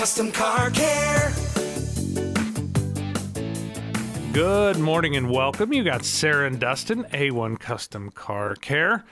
Custom Car Care. Good morning and welcome. You got Sarah and Dustin, A1 Custom Car Care.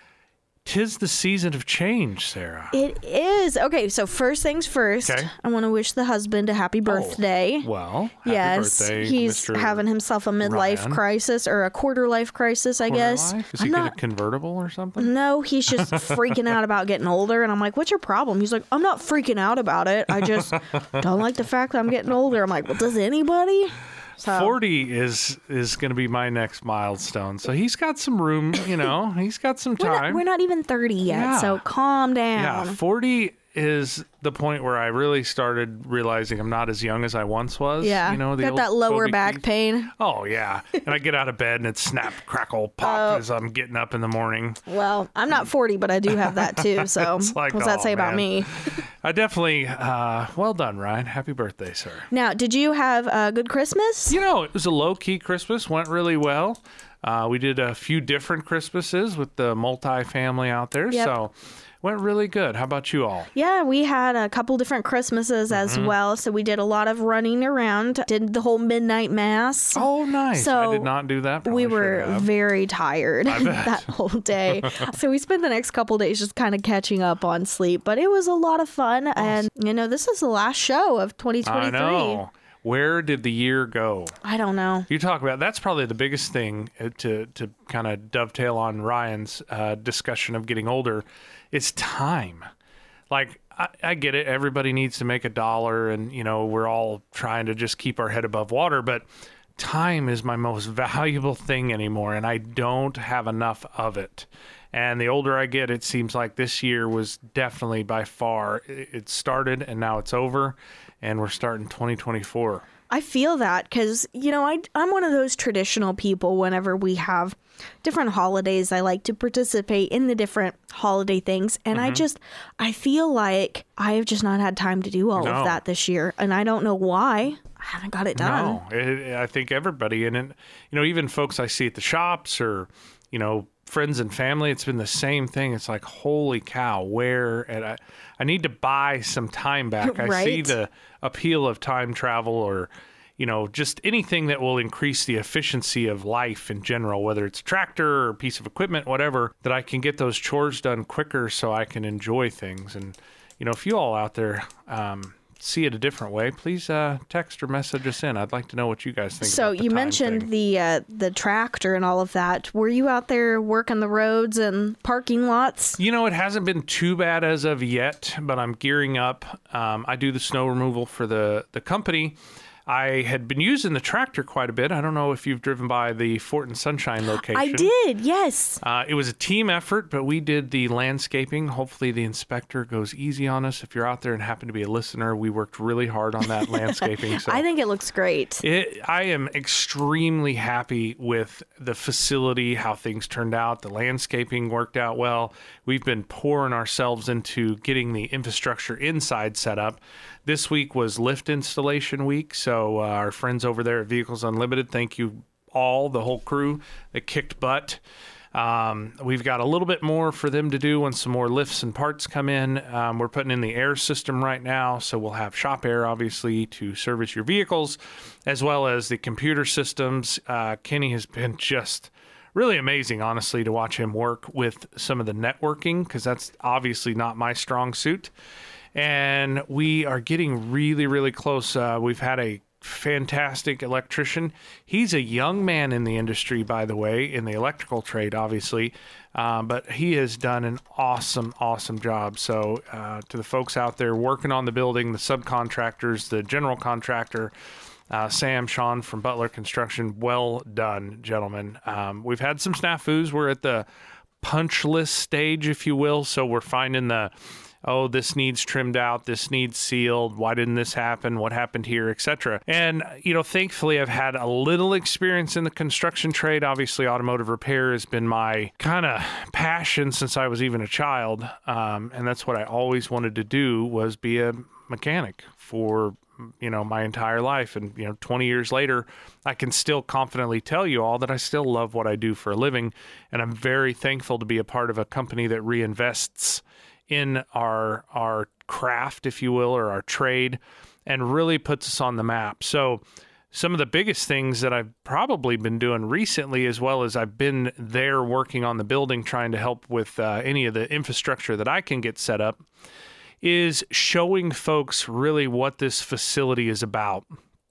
'Tis the season of change, Sarah. It is. Okay, so first things first, Okay. I want to wish the husband a happy birthday. Well, happy Yes, birthday, he's Mr. having himself a midlife Ryan. crisis or a quarter life crisis, I guess. Quarter life? Is he get a convertible or something? No, he's just freaking out about getting older. And I'm like, what's your problem? He's like, I'm not freaking out about it. I just don't like the fact that I'm getting older. I'm like, well, does anybody? So, 40 is going to be my next milestone. So he's got some room, he's got some time. we're not even 30 yet, Yeah. so calm down. Yeah, 40 is the point where I really started realizing I'm not as young as I once was. Yeah, the got old that lower Toby back Keith. pain. Oh, yeah. And I get out of bed and it's snap, crackle, pop as I'm getting up in the morning. Well, I'm not 40, but I do have that too. So like, what's that oh, say about man. me? I definitely, well done, Ryan. Happy birthday, sir. Now, did you have a good Christmas? It was a low-key Christmas. Went really well. We did a few different Christmases with the multi-family out there. Yep. So went really good. How about you all? Yeah, we had a couple different Christmases as well. So we did a lot of running around, did the whole midnight mass. Oh, nice. So I did not do that. we Probably were should have. very tired I bet. that whole day. So we spent the next couple days just kind of catching up on sleep. But it was a lot of fun. And, this is the last show of 2023. I know. Where did the year go? I don't know. You talk about that's probably the biggest thing to kind of dovetail on Ryan's discussion of getting older. It's time. Like I get it. Everybody needs to make a dollar, and we're all trying to just keep our head above water. But time is my most valuable thing anymore, and I don't have enough of it. And the older I get, it seems like this year was definitely by far, it started and now it's over, and we're starting 2024. I feel that because, I'm one of those traditional people. Whenever we have different holidays, I like to participate in the different holiday things. And I feel like I have just not had time to do all of that this year. And I don't know why. I haven't got it done. No, I think everybody, and even folks I see at the shops or, friends and family, it's been the same thing. It's like, holy cow, and I need to buy some time back. I Right? see the appeal of time travel or, just anything that will increase the efficiency of life in general, whether it's a tractor or a piece of equipment, whatever, that I can get those chores done quicker so I can enjoy things. And, if you all out there, see it a different way, please text or message us in. I'd like to know what you guys think. So about the you time mentioned thing. the tractor and all of that. Were you out there working the roads and parking lots? It hasn't been too bad as of yet, but I'm gearing up. I do the snow removal for the company. I had been using the tractor quite a bit. I don't know if you've driven by the Fort and Sunshine location. I did, yes. It was a team effort, but we did the landscaping. Hopefully the inspector goes easy on us. If you're out there and happen to be a listener, we worked really hard on that landscaping. So I think it looks great. I am extremely happy with the facility, how things turned out. The landscaping worked out well. We've been pouring ourselves into getting the infrastructure inside set up. This week was lift installation week, so our friends over there at Vehicles Unlimited, thank you all, the whole crew that kicked butt. We've got a little bit more for them to do when some more lifts and parts come in. We're putting in the air system right now, so we'll have shop air, obviously, to service your vehicles, as well as the computer systems. Kenny has been just really amazing, honestly, to watch him work with some of the networking, because that's obviously not my strong suit. And we are getting really, really close. We've had a fantastic electrician. He's a young man in the industry, by the way, in the electrical trade, obviously. But he has done an awesome, awesome job. So to the folks out there working on the building, the subcontractors, the general contractor, Sam, Sean from Butler Construction, well done, gentlemen. We've had some snafus. We're at the punch list stage, if you will. So we're finding this needs trimmed out, this needs sealed, why didn't this happen, what happened here, etc. And, thankfully I've had a little experience in the construction trade. Obviously, automotive repair has been my kind of passion since I was even a child. And that's what I always wanted to do, was be a mechanic for my entire life. And 20 years later, I can still confidently tell you all that I still love what I do for a living, and I'm very thankful to be a part of a company that reinvests in our craft, if you will, or our trade, and really puts us on the map. So some of the biggest things that I've probably been doing recently, as well as I've been there working on the building, trying to help with any of the infrastructure that I can get set up, is showing folks really what this facility is about.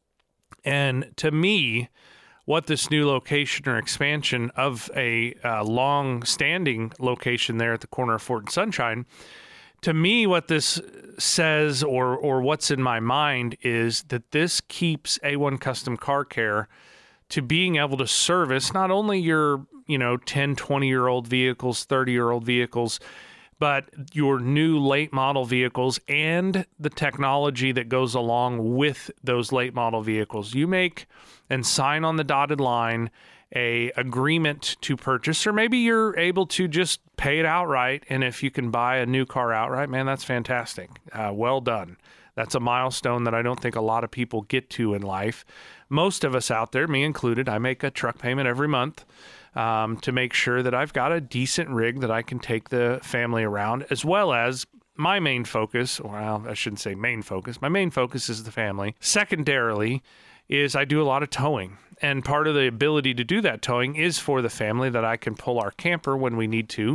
And to me, what this new location or expansion of a long-standing location there at the corner of Fort and Sunshine, to me, what this says or what's in my mind is that this keeps A1 Custom Car Care to being able to service not only your 10, 20-year-old vehicles, 30-year-old vehicles, but your new late model vehicles and the technology that goes along with those late model vehicles. You make and sign on the dotted line a agreement to purchase, or maybe you're able to just pay it outright. And if you can buy a new car outright, man, that's fantastic. Well done. That's a milestone that I don't think a lot of people get to in life. Most of us out there, me included, I make a truck payment every month to make sure that I've got a decent rig that I can take the family around, as well as my main focus, well, I shouldn't say main focus. My main focus is the family. Secondarily is I do a lot of towing. And part of the ability to do that towing is for the family, that I can pull our camper when we need to.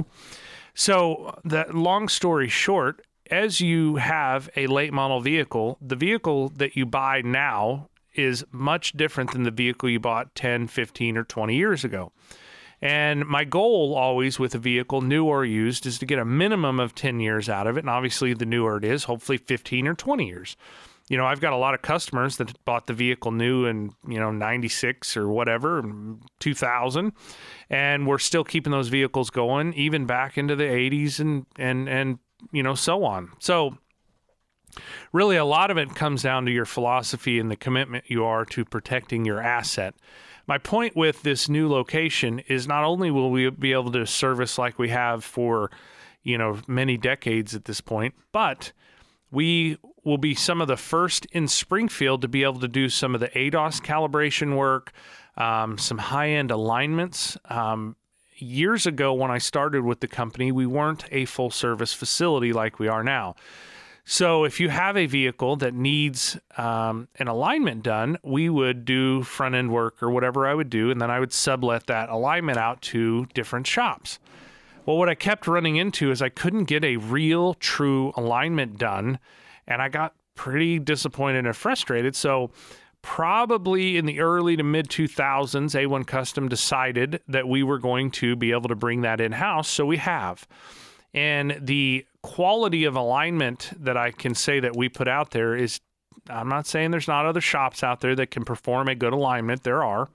So that long story short, as you have a late model vehicle, the vehicle that you buy now is much different than the vehicle you bought 10, 15, or 20 years ago. And my goal always with a vehicle, new or used, is to get a minimum of 10 years out of it. And obviously the newer it is, hopefully 15 or 20 years. I've got a lot of customers that bought the vehicle new in, 96 or whatever, 2000, and we're still keeping those vehicles going even back into the 80s and so on. So really a lot of it comes down to your philosophy and the commitment you are to protecting your asset. My point with this new location is not only will we be able to service like we have for, many decades at this point, but we will be some of the first in Springfield to be able to do some of the ADAS calibration work, some high-end alignments. Years ago when I started with the company, we weren't a full-service facility like we are now. So if you have a vehicle that needs an alignment done, we would do front-end work or whatever I would do, and then I would sublet that alignment out to different shops. Well, what I kept running into is I couldn't get a real, true alignment done, and I got pretty disappointed and frustrated. So probably in the early to mid-2000s, A1 Custom decided that we were going to be able to bring that in-house, so we have. And the quality of alignment that I can say that we put out there is, I'm not saying there's not other shops out there that can perform a good alignment. There are.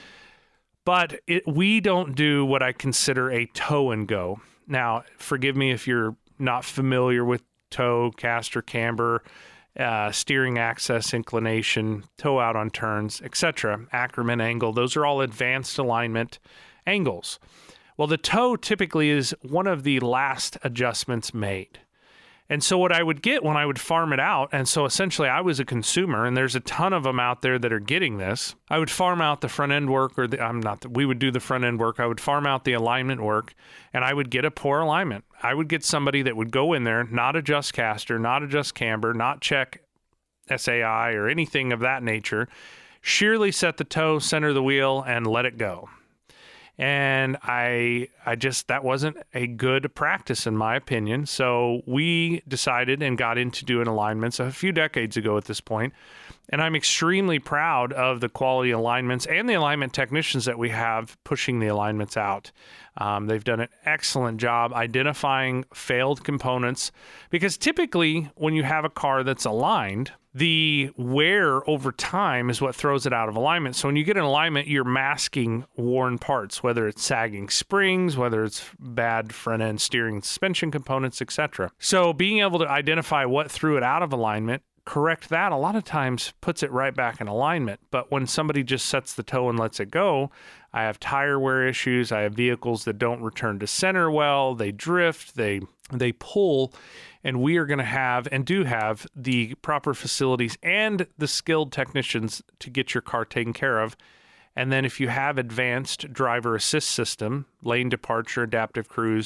But we don't do what I consider a tow and go. Now, forgive me if you're not familiar with tow, caster, camber, steering axis, inclination, tow out on turns, etc., Ackerman angle. Those are all advanced alignment angles. Well, the tow typically is one of the last adjustments made. And so what I would get when I would farm it out, and so essentially I was a consumer, and there's a ton of them out there that are getting this. I would farm out the front end work, we would do the front end work. I would farm out the alignment work, and I would get a poor alignment. I would get somebody that would go in there, not adjust caster, not adjust camber, not check SAI or anything of that nature, sheerly set the toe, center the wheel, and let it go. And I just, that wasn't a good practice in my opinion. So we decided and got into doing alignments a few decades ago at this point. And I'm extremely proud of the quality alignments and the alignment technicians that we have pushing the alignments out. They've done an excellent job identifying failed components, because typically when you have a car that's aligned, the wear over time is what throws it out of alignment. So when you get an alignment, you're masking worn parts, whether it's sagging springs, whether it's bad front end steering and suspension components, etc. So being able to identify what threw it out of alignment, correct that, a lot of times puts it right back in alignment. But when somebody just sets the toe and lets it go, I have tire wear issues. I have vehicles that don't return to center well. They drift, they pull. And we are going to have and do have the proper facilities and the skilled technicians to get your car taken care of. And then if you have advanced driver assist system, lane departure, adaptive cruise,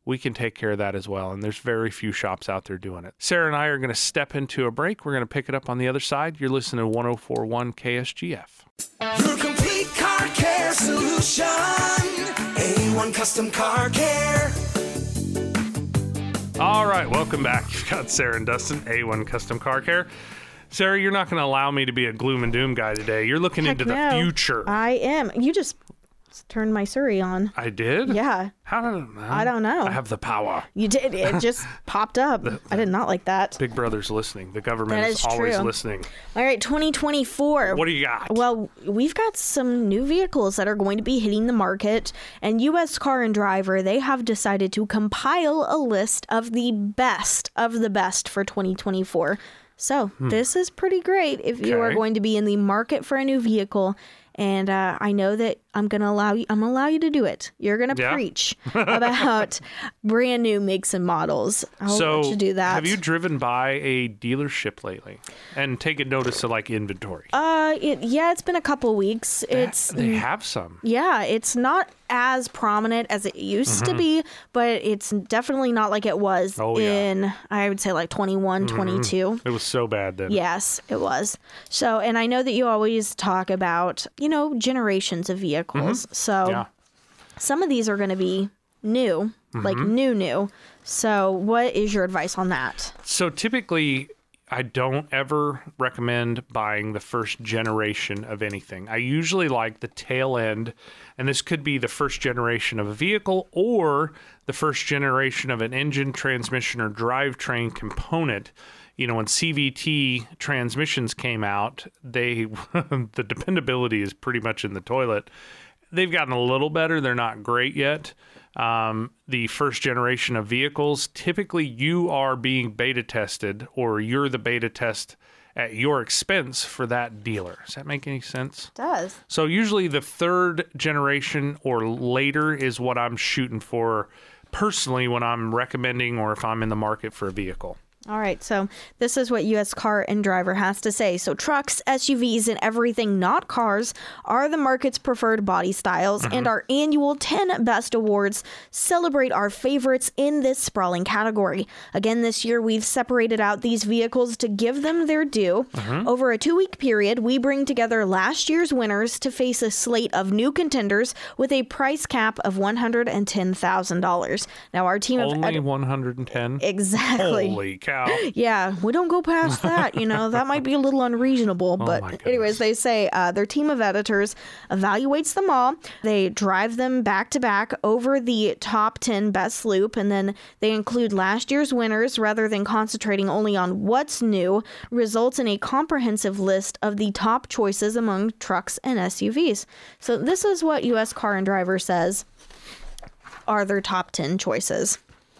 we can take care of that as well. And there's very few shops out there doing it. Sarah and I are going to step into a break. We're going to pick it up on the other side. You're listening to 104.1 KSGF. Your complete car care solution. A1 Custom Car Care. All right, welcome back. You've got Sarah and Dustin, A1 Custom Car Care. Sarah, you're not going to allow me to be a gloom and doom guy today. You're looking into the future. I am. You just turned my Siri on. I did? Yeah. How did I know? I don't know. I have the power. You did. It just popped up. I did not like that. Big Brother's listening. The government That is is always true. listening. All right, 2024. What do you got? Well, we've got some new vehicles that are going to be hitting the market, and U.S. Car and Driver, they have decided to compile a list of the best for 2024. So this is pretty great if you are Okay. going to be in the market for a new vehicle. And I know that I'm going to allow you to do it. You're going to Yeah. preach about brand new makes and models. I'll let you do that. have you driven by a dealership lately and taken notice of like inventory? It's been a couple weeks. They have some. Yeah, it's not as prominent as it used to be, but it's definitely not like it was Oh, yeah. in, I would say, like 21, 22. It was so bad then. Yes, it was. So, and I know that you always talk about, generations of vehicles. So Yeah. some of these are going to be new, like new. So what is your advice on that? So typically, I don't ever recommend buying the first generation of anything. I usually like the tail end, and this could be the first generation of a vehicle or the first generation of an engine, transmission, or drivetrain component. When CVT transmissions came out, the dependability is pretty much in the toilet. They've gotten a little better. They're not great yet. The first generation of vehicles, typically you are being beta tested or you're the beta test at your expense for that dealer. Does that make any sense? It does. So usually the third generation or later is what I'm shooting for personally when I'm recommending or if I'm in the market for a vehicle. All right, so this is what U.S. Car and Driver has to say. So trucks, SUVs, and everything not cars are the market's preferred body styles, and our annual 10 Best Awards celebrate our favorites in this sprawling category. Again, this year, we've separated out these vehicles to give them their due. Over a 2-week period, we bring together last year's winners to face a slate of new contenders with a price cap of $110,000. Now, our team Only of... 110? Exactly. Holy cow. Yeah, we don't go past that. That might be a little unreasonable. my But goodness. anyways, they say their team of editors evaluates them all. They drive them back to back over the top 10 best loop, and then they include last year's winners rather than concentrating only on what's new, results in a comprehensive list of the top choices among trucks and SUVs. So this is what U.S. Car and Driver says are their top 10 choices.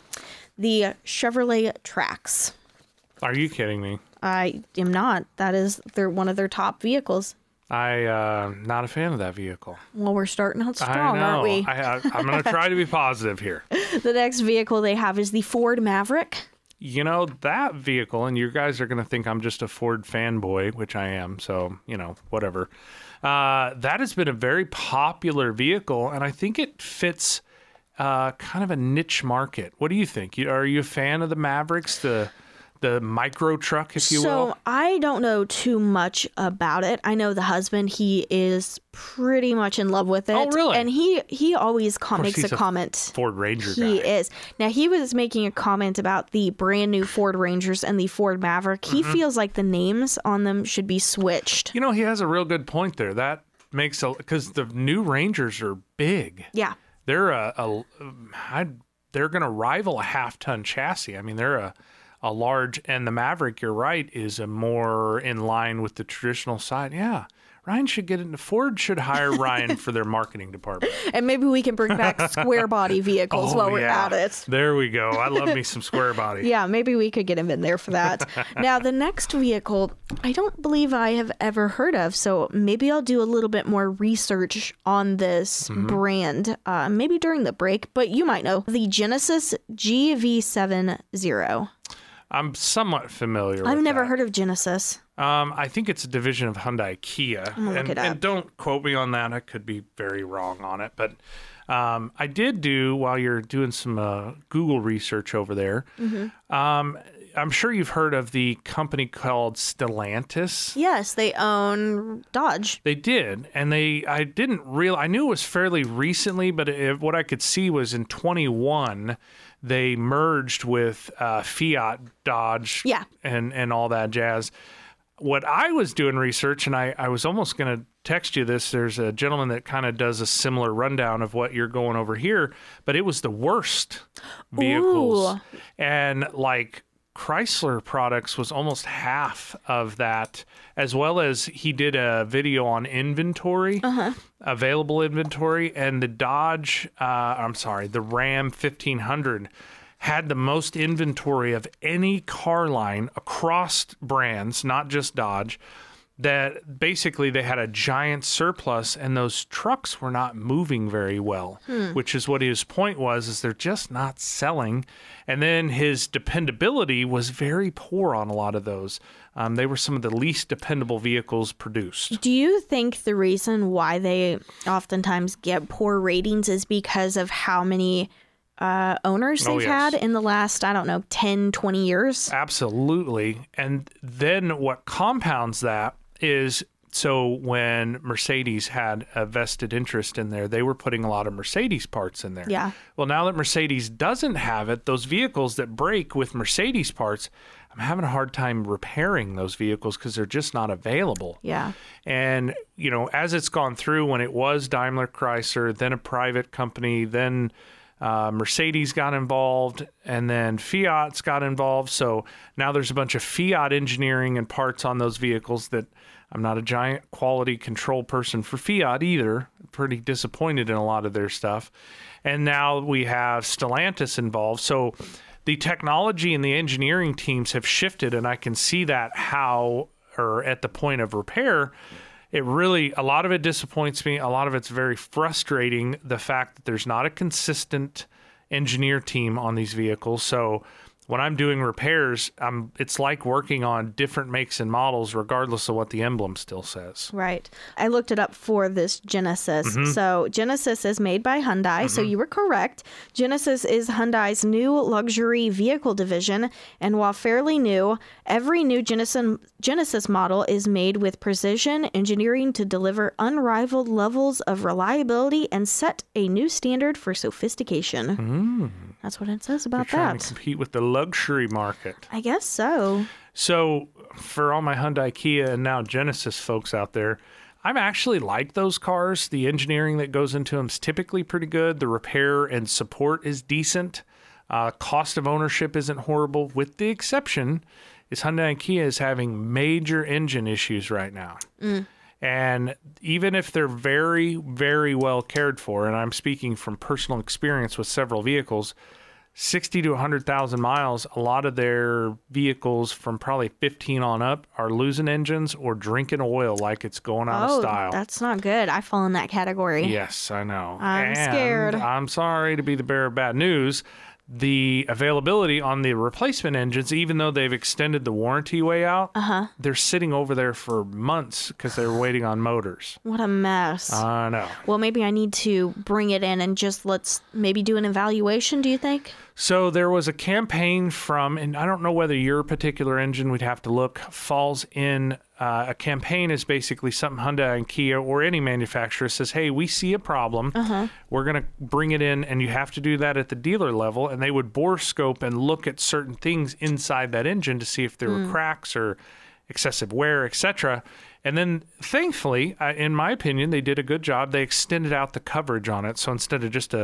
The Chevrolet Trax. Are you kidding me? I am not. That is one of their top vehicles. Not a fan of that vehicle. Well, we're starting out strong, I know. aren't we? I'm going to try to be positive here. The next vehicle they have is the Ford Maverick. That vehicle, and you guys are going to think I'm just a Ford fanboy, which I am. So, whatever. That has been a very popular vehicle, and I think it fits kind of a niche market. What do you think? Are you a fan of the Mavericks, the micro truck, if you will? So I don't know too much about it. I know the husband, he is pretty much in love with it. Oh, really? And he always makes he's a a comment. Ford Ranger He guy. is. Now, he was making a comment about the brand new Ford Rangers and the Ford Maverick. He feels like the names on them should be switched. He has a real good point there. That makes because the new Rangers are big. Yeah. They're they're going to rival a half-ton chassis. I mean, they're a large, and the Maverick, you're right, is a more in line with the traditional side. Yeah, Ryan should get into Ford should hire Ryan for their marketing department. And maybe we can bring back square body vehicles while we're at it. There we go. I love me some square body. Yeah, maybe we could get him in there for that. Now, the next vehicle, I don't believe I have ever heard of, so maybe I'll do a little bit more research on this brand, maybe during the break, but you might know. The Genesis GV70. I'm somewhat familiar with I've never that. heard of Genesis. I think it's a division of Hyundai Kia. gonna look it up. And don't quote me on that. I could be very wrong on it. But I did do, while you're doing some Google research over there, I'm sure you've heard of the company called Stellantis. Yes, they own Dodge. They did, and I knew it was fairly recently, but what I could see was in 21, they merged with Fiat, Dodge, and all that jazz. What I was doing research, and I was almost going to text you this, there's a gentleman that kind of does a similar rundown of what you're going over here, but it was the worst vehicles. Ooh. And like Chrysler products was almost half of that, as well as he did a video on inventory, available inventory, and the the Ram 1500 had the most inventory of any car line across brands, not just Dodge, that basically they had a giant surplus and those trucks were not moving very well, which is what his point was, is they're just not selling. And then his dependability was very poor on a lot of those. They were some of the least dependable vehicles produced. Do you think the reason why they oftentimes get poor ratings is because of how many owners they've had in the last, 10, 20 years? Absolutely. And then what compounds that is, so when Mercedes had a vested interest in there, they were putting a lot of Mercedes parts in there. Yeah. Well, now that Mercedes doesn't have it, those vehicles that break with Mercedes parts, I'm having a hard time repairing those vehicles because they're just not available. Yeah. And, as it's gone through, when it was Daimler Chrysler, then a private company, then Mercedes got involved, and then Fiat's got involved. So now there's a bunch of Fiat engineering and parts on those vehicles that I'm not a giant quality control person for Fiat either. Pretty disappointed in a lot of their stuff. And now we have Stellantis involved. So the technology and the engineering teams have shifted, and I can see that at the point of repair, a lot of it disappoints me. A lot of it's very frustrating, the fact that there's not a consistent engineer team on these vehicles. So when I'm doing repairs, it's like working on different makes and models, regardless of what the emblem still says. Right. I looked it up for this Genesis. So Genesis is made by Hyundai. So you were correct. Genesis is Hyundai's new luxury vehicle division. And while fairly new, every new Genesis model is made with precision engineering to deliver unrivaled levels of reliability and set a new standard for sophistication. That's what it says about They're trying that. to compete with the luxury market. I guess so. So for all my Hyundai, Kia, and now Genesis folks out there, I'm actually like those cars. The engineering that goes into them is typically pretty good. The repair and support is decent. Cost of ownership isn't horrible, with the exception is Hyundai and Kia is having major engine issues right now. And even if they're very, very well cared for, and I'm speaking from personal experience with several vehicles, 60 to 100,000 miles, a lot of their vehicles from probably 15 on up are losing engines or drinking oil like it's going out of style. That's not good. I fall in that category. Yes, I know. I'm scared. I'm sorry to be the bearer of bad news. The availability on the replacement engines, even though they've extended the warranty way out, they're sitting over there for months because they're waiting on motors. What a mess. I know. Well, maybe I need to bring it in and just let's maybe do an evaluation, do you think? So there was a campaign and I don't know whether your particular engine, we'd have to look, falls in. A campaign is basically something Hyundai and Kia or any manufacturer says, hey, we see a problem. We're going to bring it in, and you have to do that at the dealer level. And they would bore scope and look at certain things inside that engine to see if there were cracks or excessive wear, etc. And then, thankfully, in my opinion, they did a good job. They extended out the coverage on it. So instead of just a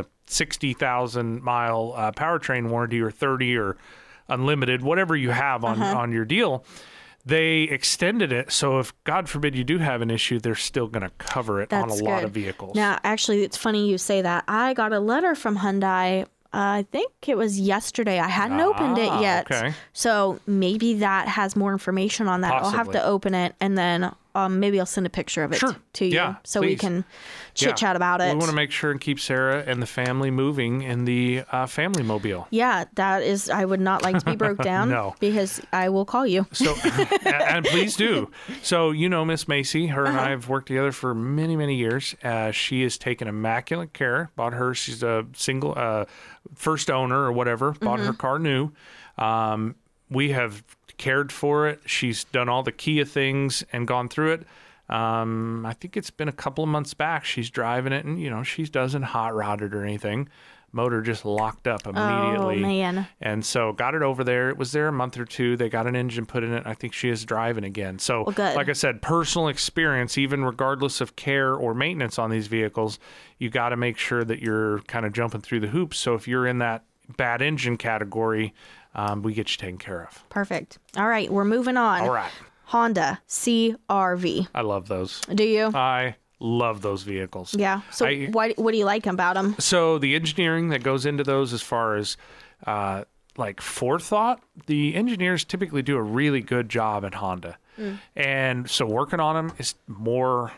60,000-mile powertrain warranty or 30 or unlimited, whatever you have on your deal, they extended it. So if, God forbid, you do have an issue, they're still going to cover it on a lot of vehicles. Now, actually, it's funny you say that. I got a letter from Hyundai. I think it was yesterday. I hadn't opened it yet. Okay. So maybe that has more information on that. Possibly. I'll have to open it and then maybe I'll send a picture of it to you so we please. can chit-chat about it. We want to make sure and keep Sarah and the family moving in the family mobile. Yeah, that is, I would not like to be broke down. No. Because I will call you. So, and please do. So, Miss Macy, her and I have worked together for many, many years. She has taken immaculate care. Bought her, she's a single, first owner or whatever, bought her car new. We have cared for it. She's done all the Kia things and gone through it. I think it's been a couple of months back. She's driving it and, she doesn't hot rod it or anything. Motor just locked up immediately. Oh, man. And so got it over there. It was there a month or two. They got an engine put in it. I think she is driving again. So, like I said, personal experience, even regardless of care or maintenance on these vehicles, you got to make sure that you're kind of jumping through the hoops. So if you're in that bad engine category, we get you taken care of. Perfect. All right, we're moving on. All right. Honda CR-V. I love those. Do you? I love those vehicles. Yeah. So what do you like about them? So the engineering that goes into those as far as like forethought, the engineers typically do a really good job at Honda. And so working on them is more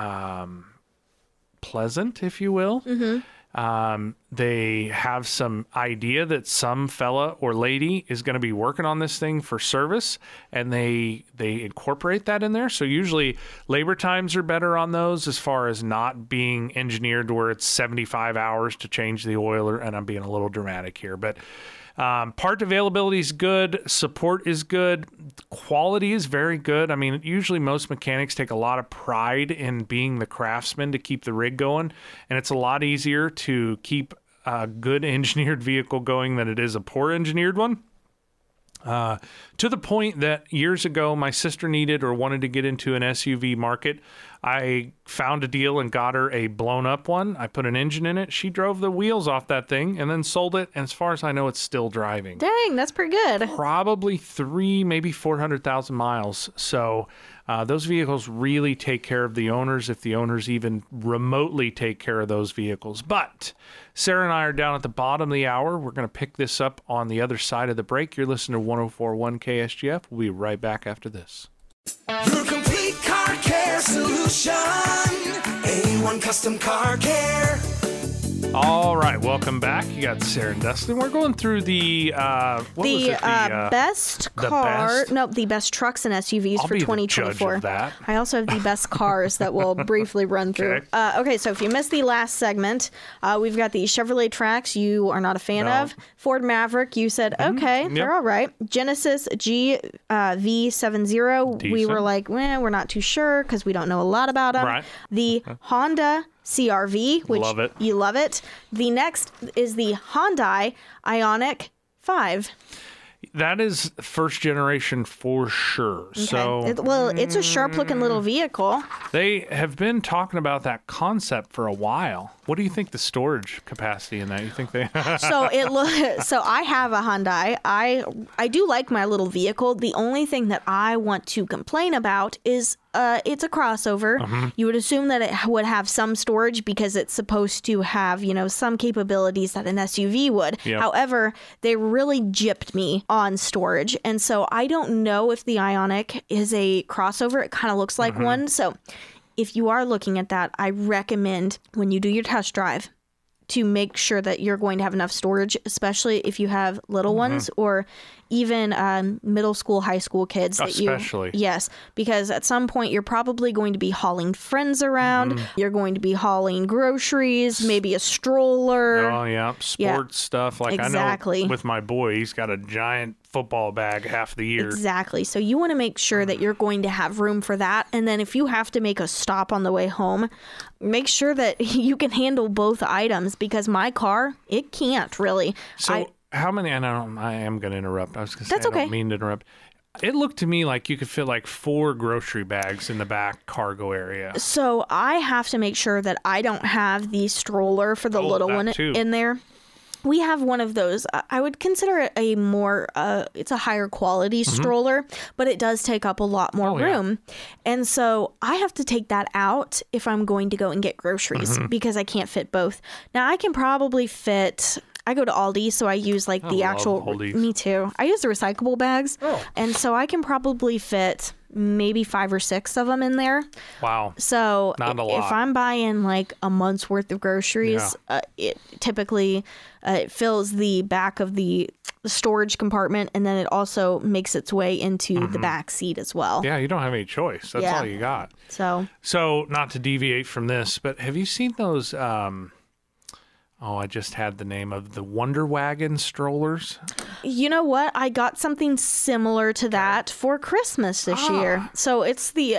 pleasant, if you will. They have some idea that some fella or lady is going to be working on this thing for service, and they incorporate that in there. So usually labor times are better on those as far as not being engineered where it's 75 hours to change the oil, and I'm being a little dramatic here, but part availability is good. Support is good. Quality is very good. I mean, usually most mechanics take a lot of pride in being the craftsman to keep the rig going. And it's a lot easier to keep a good engineered vehicle going than it is a poor engineered one. To the point that years ago, my sister needed or wanted to get into an SUV market. I found a deal and got her a blown up one. I put an engine in it. She drove the wheels off that thing and then sold it. And as far as I know, it's still driving. Dang, that's pretty good. Probably 300,000, maybe 400,000 miles. So those vehicles really take care of the owners if the owners even remotely take care of those vehicles. But Sarah and I are down at the bottom of the hour. We're going to pick this up on the other side of the break. You're listening to 104.1 KSGF. We'll be right back after this. Your complete car care solution. A1 Custom Car Care. All right, welcome back. You got Sarah and Dustin. We're going through the best trucks and SUVs for 2024. Judge of that. I also have the best cars that we'll briefly run through. Okay, so if you missed the last segment, we've got the Chevrolet Trax you are not a fan of. Ford Maverick, you said, okay, they're all right. Genesis V70, we were like, we're not too sure because we don't know a lot about them. Right. The Honda CR-V, which love it. You love it. The next is the Hyundai Ioniq 5. That is first generation for sure. Okay. So it's a sharp looking little vehicle. They have been talking about that concept for a while. What do you think the storage capacity in that? You think they So I have a Hyundai. I do like my little vehicle. The only thing that I want to complain about is it's a crossover. You would assume that it would have some storage because it's supposed to have, some capabilities that an SUV would. Yep. However, they really gypped me on storage. And so I don't know if the Ioniq is a crossover. It kind of looks like one. So if you are looking at that, I recommend when you do your test drive to make sure that you're going to have enough storage, especially if you have little ones or even middle school, high school kids. Yes, because at some point you're probably going to be hauling friends around. You're going to be hauling groceries, maybe a stroller. Oh, yeah. Sports stuff. Like exactly. I know with my boy, he's got a giant football bag half the year. Exactly. So you want to make sure that you're going to have room for that. And then if you have to make a stop on the way home, make sure that you can handle both items because my car, it can't really. So how many, and I am going to interrupt. I was going to say, That's okay. I don't mean to interrupt. It looked to me like you could fit like 4 grocery bags in the back cargo area. So I have to make sure that I don't have the stroller for the little one in there. We have one of those. I would consider it a more, it's a higher quality stroller, but it does take up a lot more room. Yeah. And so I have to take that out if I'm going to go and get groceries because I can't fit both. Now I can probably fit, I go to Aldi, so I use like the actual, Aldi's. Me too. I use the recyclable bags. And so I can probably fit maybe 5 or 6 of them in there. Wow. So Not a lot. if I'm buying like a month's worth of groceries, it typically it fills the back of the storage compartment, and then it also makes its way into the back seat as well. Yeah, you don't have any choice. That's Yeah. all you got. So So, not to deviate from this, but have you seen those? I just had the name of the Wonder Wagon strollers. you know what? I got something similar to that for Christmas this year. So it's the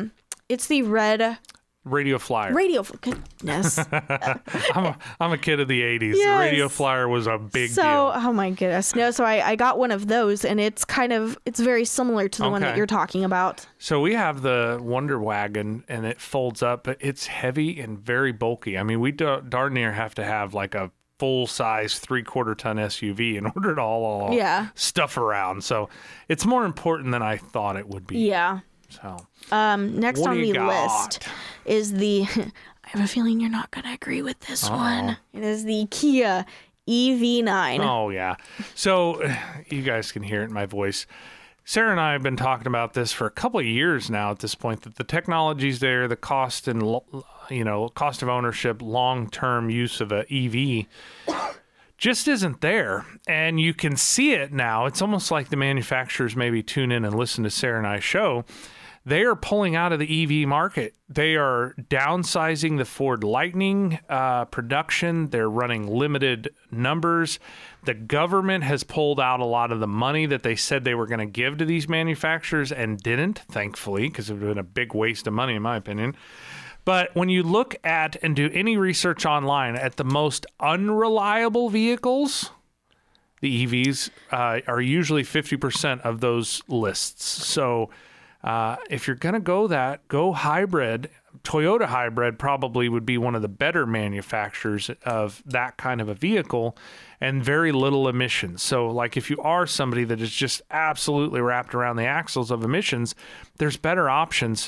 red Radio Flyer. radio. Goodness. I'm a kid of the 80s. Yes. The Radio Flyer was a big So, deal. oh my goodness. No, so I got one of those, and it's very similar to the one that Okay. you're talking about. So we have the Wonder Wagon, and it folds up, but it's heavy and very bulky. I mean, we darn near have to have like a full-size 3/4-ton SUV in order to haul Yeah. stuff around. So it's more important than I thought it would be. Yeah. So Next What on do the you got? list is the, I have a feeling you're not going to agree with this one. It is the Kia EV9. Oh, yeah. So you guys can hear it in my voice. Sarah and I have been talking about this for a couple of years now at this point, that the technology's there, the cost and, cost of ownership, long-term use of a EV just isn't there. And you can see it now. It's almost like the manufacturers maybe tune in and listen to Sarah and I's show. They are pulling out of the EV market. They are downsizing the Ford Lightning production. They're running limited numbers. The government has pulled out a lot of the money that they said they were going to give to these manufacturers and didn't, thankfully, because it would have been a big waste of money, in my opinion. But when you look at and do any research online at the most unreliable vehicles, the EVs are usually 50% of those lists. So if you're going to go hybrid. Toyota hybrid probably would be one of the better manufacturers of that kind of a vehicle and very little emissions. So like if you are somebody that is just absolutely wrapped around the axles of emissions, there's better options.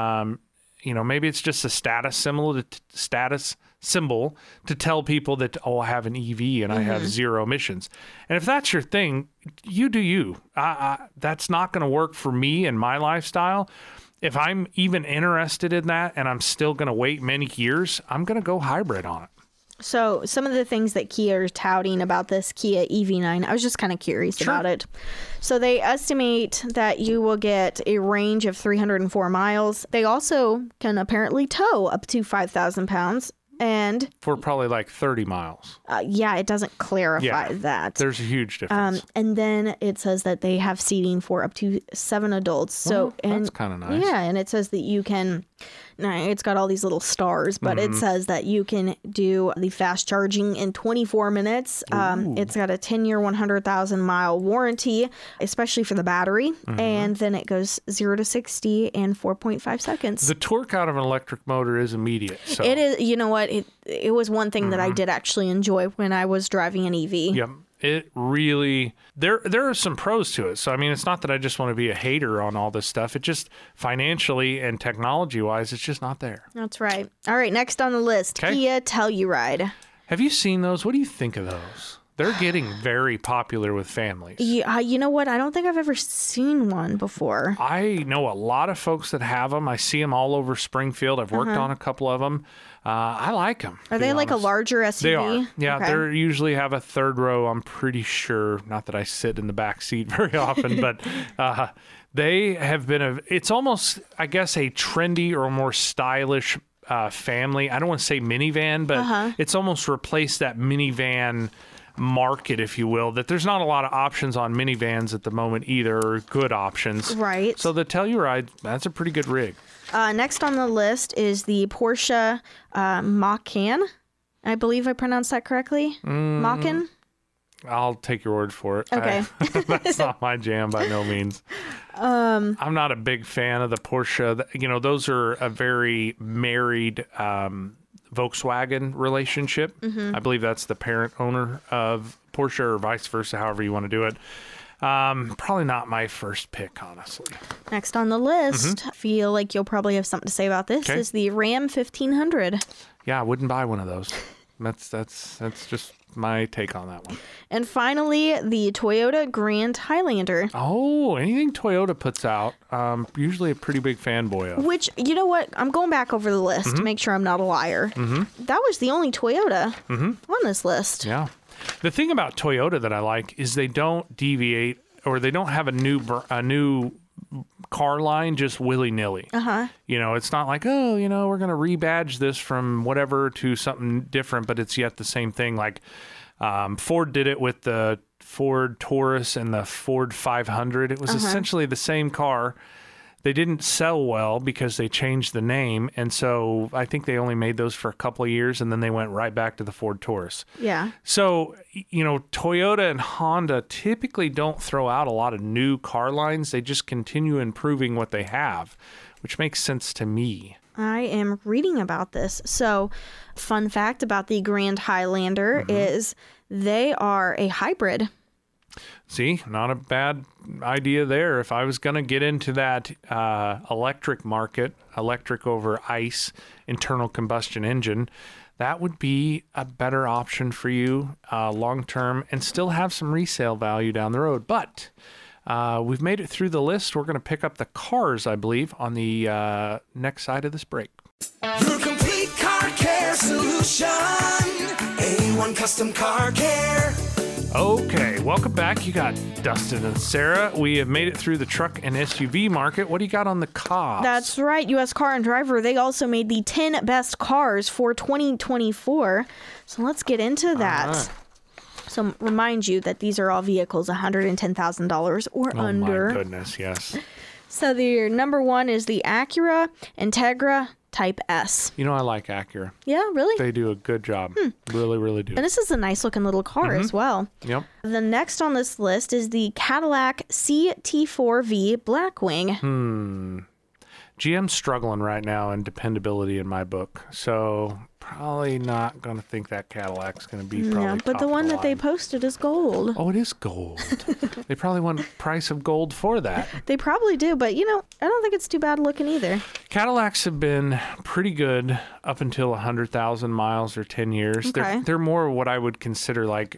Maybe it's just a status symbol to tell people that, I have an EV and I have zero emissions. And if that's your thing, you do you. That's not going to work for me and my lifestyle. If I'm even interested in that and I'm still going to wait many years, I'm going to go hybrid on it. So some of the things that Kia is touting about this Kia EV9, I was just kind of curious about it. So they estimate that you will get a range of 304 miles. They also can apparently tow up to 5,000 pounds. And for probably like 30 miles. It doesn't clarify that. There's a huge difference. And then it says that they have seating for up to 7 adults. So that's kind of nice. Yeah, and it says that you can. Now, it's got all these little stars, but it says that you can do the fast charging in 24 minutes. It's got a 10-year, 100,000-mile warranty, especially for the battery. And then it goes 0 to 60 in 4.5 seconds. The torque out of an electric motor is immediate. So. It is. You know what? It was one thing that I did actually enjoy when I was driving an EV. Yep. It really, there are some pros to it. So, I mean, it's not that I just want to be a hater on all this stuff. It just financially and technology-wise, it's just not there. That's right. All right, next on the list, Kia Telluride. Have you seen those? What do you think of those? They're getting very popular with families. Yeah, you know what? I don't think I've ever seen one before. I know a lot of folks that have them. I see them all over Springfield. I've worked on a couple of them. I like them. Are they like a larger SUV? They are. Yeah, Okay. they usually have a third row. I'm pretty sure. Not that I sit in the back seat very often, but they have been it's almost, I guess, a trendy or more stylish family. I don't want to say minivan, but it's almost replaced that minivan market, if you will, that there's not a lot of options on minivans at the moment either, or good options. Right. So the Telluride, that's a pretty good rig. Next on the list is the Porsche Macan. I believe I pronounced that correctly. Macan? I'll take your word for it. Okay. That's not my jam by no means. I'm not a big fan of the Porsche. Those are a very married Volkswagen relationship. I believe that's the parent owner of Porsche, or vice versa, however you want to do it. Probably not my first pick, honestly. Next on the list, I feel like you'll probably have something to say about this, is the Ram 1500. Yeah, I wouldn't buy one of those. That's just my take on that one. And finally, the Toyota Grand Highlander. Oh, anything Toyota puts out, usually a pretty big fanboy of. Which, you know what? I'm going back over the list to make sure I'm not a liar. That was the only Toyota on this list. Yeah. The thing about Toyota that I like is they don't deviate, or they don't have a new car line just willy-nilly. You know, it's not like, oh, you know, we're going to rebadge this from whatever to something different, but it's yet the same thing. Like Ford did it with the Ford Taurus and the Ford 500. It was essentially the same car. They didn't sell well because they changed the name, and so I think they only made those for a couple of years, and then they went right back to the Ford Taurus. Yeah. So, you know, Toyota and Honda typically don't throw out a lot of new car lines. They just continue improving what they have, which makes sense to me. I am reading about this. So, fun fact about the Grand Highlander is they are a hybrid. See, not a bad idea there. If I was going to get into that electric market, electric over ICE, internal combustion engine, that would be a better option for you long term and still have some resale value down the road. But we've made it through the list. We're going to pick up the cars, I believe, on the next side of this break. Your complete car care solution. A1 Custom Car Care. Okay, welcome back. You got Dustin and Sarah. We have made it through the truck and SUV market. What do you got on the cost? That's right. U.S. Car and Driver, they also made the 10 best cars for 2024. So let's get into that. So remind you that these are all vehicles $110,000 or under. Oh my goodness, yes. So the number one is the Acura Integra Type S. You know, I like Acura. Yeah, really? They do a good job. Really, really do. And this is a nice looking little car as well. Yep. The next on this list is the Cadillac CT4V Blackwing. GM's struggling right now in dependability in my book. So probably not going to think that Cadillac's going to be probably Yeah, but top the of one that they line. posted is gold. Oh, it is gold. They probably want price of gold for that. They probably do, but you know, I don't think it's too bad looking either. Cadillacs have been pretty good up until 100,000 miles or 10 years. Okay. They're more what I would consider like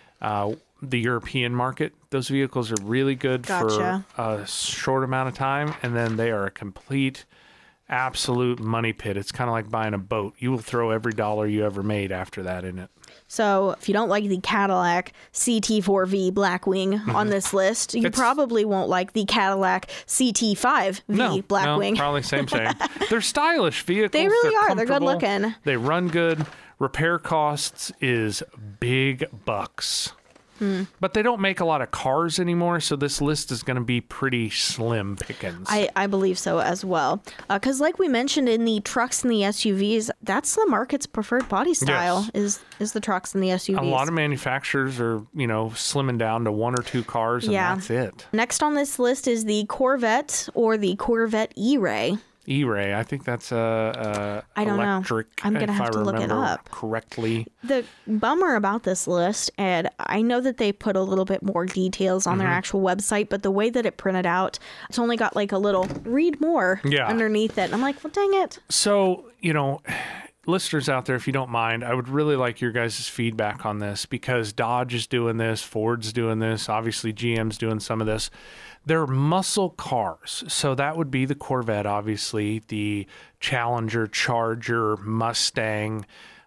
the European market. Those vehicles are really good Gotcha. for a short amount of time, and then they are a complete, absolute money pit. It's kind of like buying a boat. You will throw every dollar you ever made after that in it. So if you don't like the Cadillac CT4V Blackwing on this list, you probably won't like the Cadillac CT5V Blackwing. No, probably same. They're stylish vehicles. They really are. They're good comfortable. looking. They run good. Repair costs is big bucks. But they don't make a lot of cars anymore, so this list is going to be pretty slim pickings. I believe so as well. Because like we mentioned in the trucks and the SUVs, that's the market's preferred body style is the trucks and the SUVs. A lot of manufacturers are, you know, slimming down to one or two cars, and that's it. Next on this list is the Corvette or the Corvette E-Ray. E-Ray, I think that's I don't know. electric. I'm gonna if have I to look it remember up. correctly. The bummer about this list, and I know that they put a little bit more details on their actual website, but the way that it printed out, it's only got like a little read more underneath it. And I'm like, well, dang it. So, you know, listeners out there, if you don't mind, I would really like your guys' feedback on this, because Dodge is doing this, Ford's doing this, obviously GM's doing some of this. They're muscle cars. So that would be the Corvette, obviously, the Challenger, Charger, Mustang.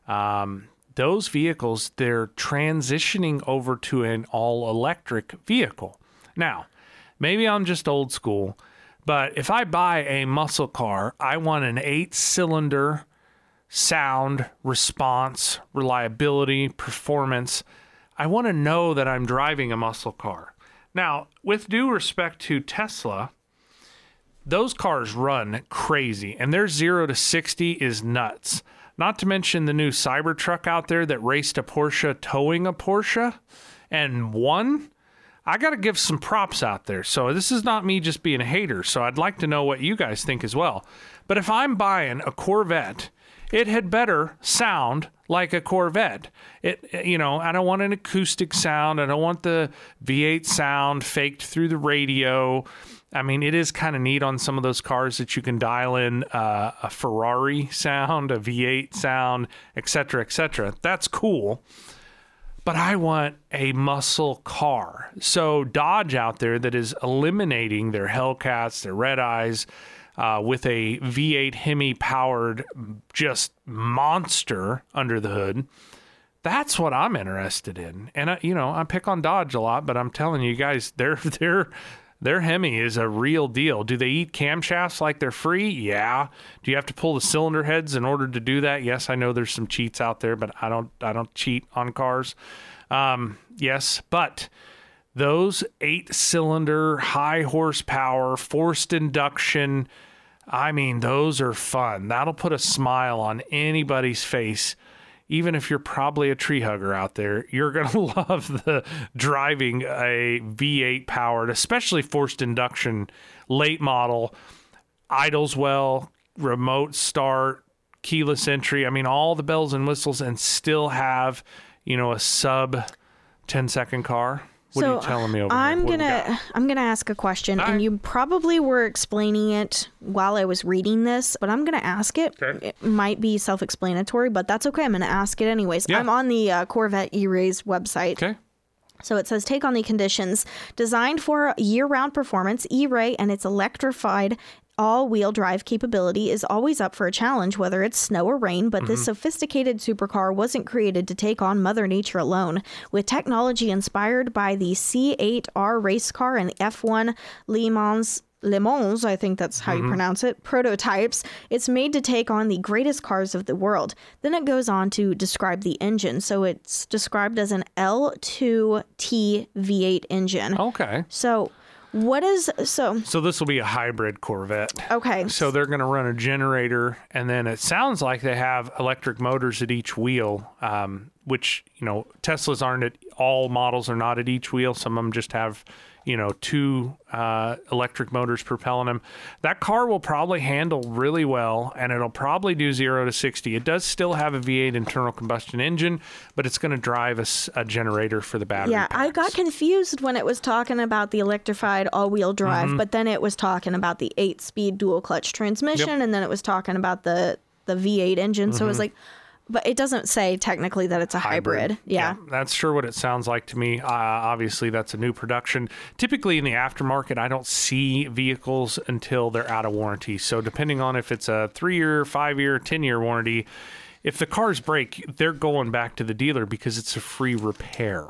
Those vehicles, they're transitioning over to an all-electric vehicle. Now, maybe I'm just old school, but if I buy a muscle car, I want an 8-cylinder sound, response, reliability, performance. I want to know that I'm driving a muscle car. Now, with due respect to Tesla, those cars run crazy, and their 0 to 60 is nuts. Not to mention the new Cybertruck out there that raced a Porsche towing a Porsche and won. I got to give some props out there. So this is not me just being a hater, so I'd like to know what you guys think as well. But if I'm buying a Corvette, it had better sound like a Corvette. You know, I don't want an acoustic sound. I don't want the V8 sound faked through the radio. I mean, it is kind of neat on some of those cars that you can dial in a Ferrari sound, a V8 sound, et cetera, et cetera. That's cool. But I want a muscle car. So Dodge out there that is eliminating their Hellcats, their Red Eyes, with a V8 Hemi powered just monster under the hood. That's what I'm interested in. And I pick on Dodge a lot, but I'm telling you guys, their Hemi is a real deal. Do they eat camshafts like they're free? Yeah. Do you have to pull the cylinder heads in order to do that? Yes, I know there's some cheats out there, but I don't cheat on cars. Yes, but those 8-cylinder, high horsepower, forced induction, I mean, those are fun. That'll put a smile on anybody's face. Even if you're probably a tree hugger out there, you're going to love the driving a V8 powered, especially forced induction, late model, idles well, remote start, keyless entry. I mean, all the bells and whistles, and still have, a sub 10-second car. What are you telling me over I'm here? I'm gonna ask a question, and you probably were explaining it while I was reading this, but I'm gonna ask it. Okay. It might be self-explanatory, but that's okay. I'm gonna ask it anyways. Yeah. I'm on the Corvette E-Rays website. Okay. So it says, take on the conditions. Designed for year-round performance, E-Ray and its electrified all-wheel drive capability is always up for a challenge, whether it's snow or rain, but this sophisticated supercar wasn't created to take on Mother Nature alone. With technology inspired by the C8R race car and F1 Le Mans, I think that's how you pronounce it, prototypes, it's made to take on the greatest cars of the world. Then it goes on to describe the engine. So it's described as an L2T V8 engine. Okay. So So this will be a hybrid Corvette. Okay. So they're going to run a generator, and then it sounds like they have electric motors at each wheel, which, Teslas aren't at all models are not at each wheel. Some of them just have, 2 electric motors propelling them. That car will probably handle really well, and it'll probably do 0 to 60. It does still have a V8 internal combustion engine, but it's going to drive a generator for the battery yeah, packs. I got confused when it was talking about the electrified all-wheel drive, but then it was talking about the 8-speed dual-clutch transmission, and then it was talking about the V8 engine. So it was like, but it doesn't say technically that it's a hybrid. Yeah. That's sure what it sounds like to me. Obviously, that's a new production. Typically in the aftermarket, I don't see vehicles until they're out of warranty. So depending on if it's a 3-year, 5-year, 10-year warranty, if the cars break, they're going back to the dealer because it's a free repair.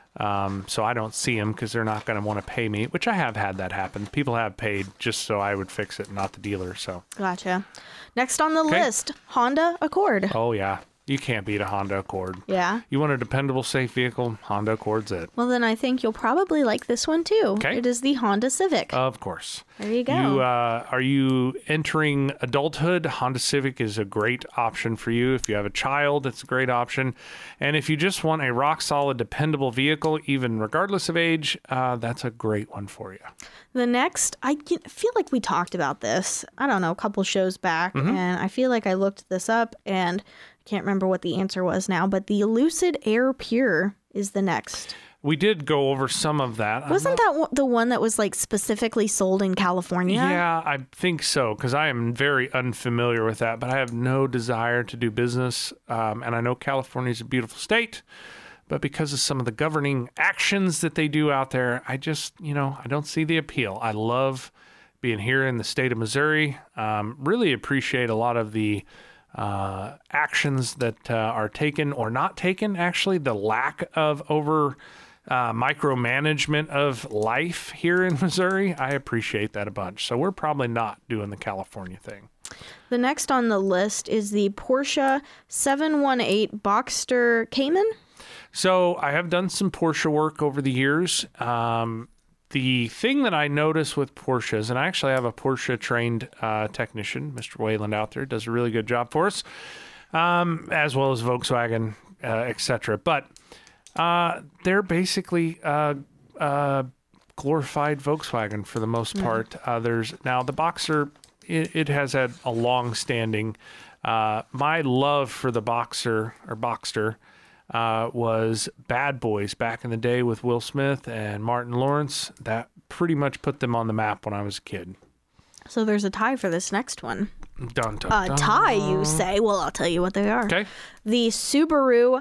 So I don't see them because they're not going to want to pay me, which I have had that happen. People have paid just so I would fix it, not the dealer. So Gotcha. Next on the list, Honda Accord. Oh, yeah. You can't beat a Honda Accord. Yeah. You want a dependable, safe vehicle? Honda Accord's it. Well, then I think you'll probably like this one too. Okay. It is the Honda Civic. Of course. There you go. Are you entering adulthood? Honda Civic is a great option for you. If you have a child, it's a great option. And if you just want a rock-solid, dependable vehicle, even regardless of age, that's a great one for you. The next, I feel like we talked about this, I don't know, a couple shows back, and I feel like I looked this up, and I can't remember what the answer was now, but the Lucid Air Pure is the next. We did go over some of that. Wasn't that the one that was like specifically sold in California? Yeah, I think so, because I am very unfamiliar with that, but I have no desire to do business, and I know California is a beautiful state, but because of some of the governing actions that they do out there, I just, I don't see the appeal. I love being here in the state of Missouri. Really appreciate a lot of the actions that are taken or not taken, actually, the lack of micromanagement of life here in Missouri. I appreciate that a bunch. So we're probably not doing the California thing. The next on the list is the Porsche 718 Boxster Cayman. So I have done some Porsche work over the years. The thing that I notice with Porsches, and I actually have a Porsche-trained technician, Mr. Wayland out there, does a really good job for us, as well as Volkswagen, etc. But they're basically glorified Volkswagen for the most part. Now the Boxer, it has had a long-standing. My love for the Boxer or Boxster was Bad Boys back in the day with Will Smith and Martin Lawrence. That pretty much put them on the map when I was a kid. So there's a tie for this next one. Dun, dun, dun. Tie, you say? Well, I'll tell you what they are. Okay. The Subaru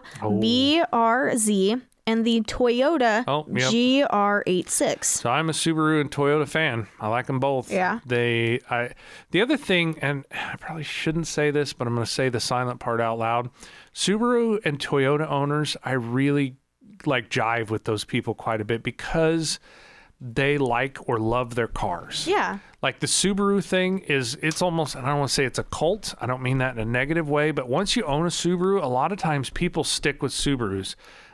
BRZ and the Toyota GR86. So I'm a Subaru and Toyota fan. I like them both. Yeah. The other thing, and I probably shouldn't say this, but I'm going to say the silent part out loud. Subaru and Toyota owners, I really like jive with those people quite a bit because they like or love their cars. Yeah. Like the Subaru thing it's almost, I don't want to say it's a cult. I don't mean that in a negative way, but once you own a Subaru, a lot of times people stick with Subarus.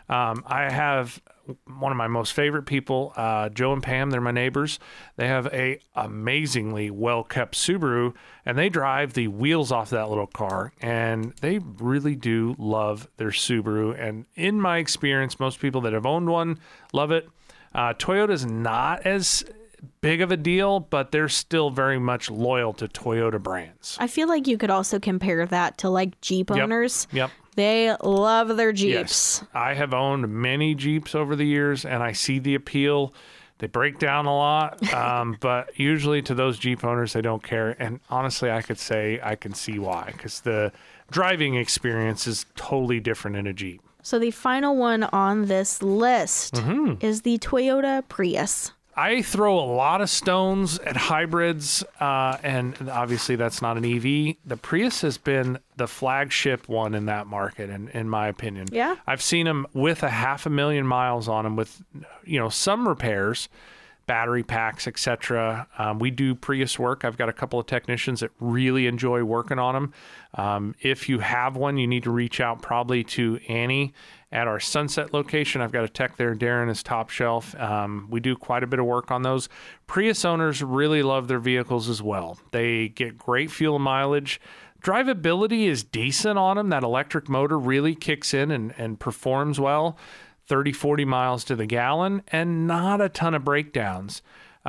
I have one of my most favorite people, Joe and Pam. They're my neighbors. They have a amazingly well-kept Subaru, and they drive the wheels off that little car, and they really do love their Subaru. And in my experience, most people that have owned one love it. Toyota's not as big of a deal, but they're still very much loyal to Toyota brands. I feel like you could also compare that to like Jeep owners. Yep. They love their Jeeps. Yes. I have owned many Jeeps over the years, and I see the appeal. They break down a lot, but usually to those Jeep owners, they don't care. And honestly, I could say I can see why, because the driving experience is totally different in a Jeep. So the final one on this list is the Toyota Prius. I throw a lot of stones at hybrids, and obviously that's not an EV. The Prius has been the flagship one in that market, in my opinion. Yeah. I've seen them with 500,000 miles on them with, some repairs, battery packs, etc. We do Prius work. I've got a couple of technicians that really enjoy working on them. If you have one, you need to reach out probably to Annie at our Sunset location. I've got a tech there. Darren is top shelf. We do quite a bit of work on those. Prius owners really love their vehicles as well. They get great fuel mileage. Drivability is decent on them. That electric motor really kicks in and performs well. 30, 40 miles to the gallon and not a ton of breakdowns.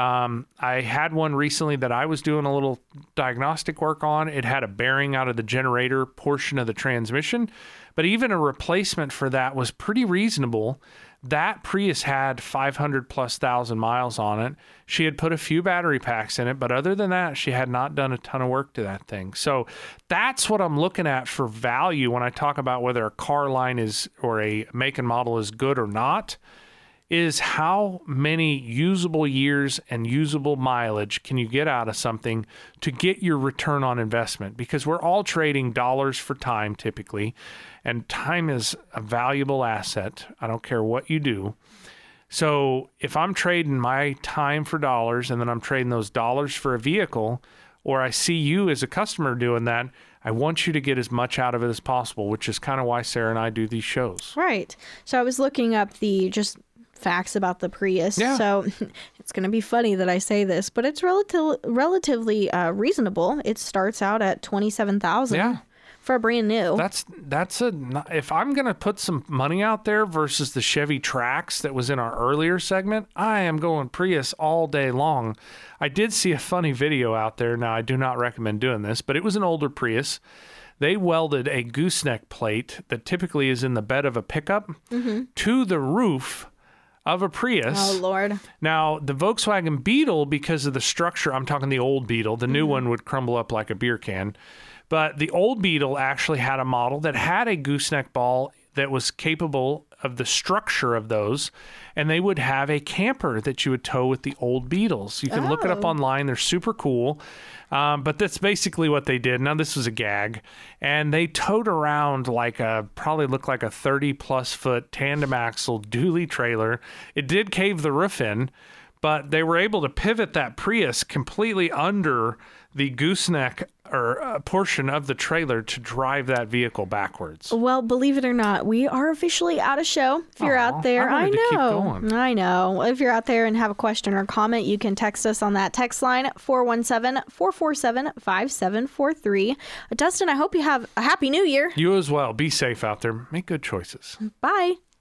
I had one recently that I was doing a little diagnostic work on. It had a bearing out of the generator portion of the transmission, but even a replacement for that was pretty reasonable. That Prius had 500,000+ miles on it. She had put a few battery packs in it, but other than that, she had not done a ton of work to that thing. So that's what I'm looking at for value when I talk about whether a car line is or a make and model is good or not, is how many usable years and usable mileage can you get out of something to get your return on investment? Because we're all trading dollars for time typically, and time is a valuable asset. I don't care what you do. So if I'm trading my time for dollars and then I'm trading those dollars for a vehicle, or I see you as a customer doing that, I want you to get as much out of it as possible, which is kind of why Sarah and I do these shows. Right. So I was looking up the just facts about the Prius. Yeah. So it's going to be funny that I say this, but it's relatively reasonable. It starts out at $27,000 for a brand new. If I'm going to put some money out there versus the Chevy Trax that was in our earlier segment, I am going Prius all day long. I did see a funny video out there. Now, I do not recommend doing this, but it was an older Prius. They welded a gooseneck plate that typically is in the bed of a pickup to the roof of a Prius. Oh, Lord. Now, the Volkswagen Beetle, because of the structure, I'm talking the old Beetle, the new one would crumble up like a beer can. But the old Beetle actually had a model that had a gooseneck ball that was capable of the structure of those, and they would have a camper that you would tow with the old Beetles. You can look it up online. They're super cool. But that's basically what they did. Now, this was a gag. And they towed around probably looked like a 30+ foot tandem axle dually trailer. It did cave the roof in, but they were able to pivot that Prius completely under the gooseneck or a portion of the trailer to drive that vehicle backwards. Well, believe it or not, we are officially out of show. If you're out there, I know. If you're out there and have a question or comment, you can text us on that text line, 417-447-5743. Dustin, I hope you have a happy new year. You as well. Be safe out there. Make good choices. Bye.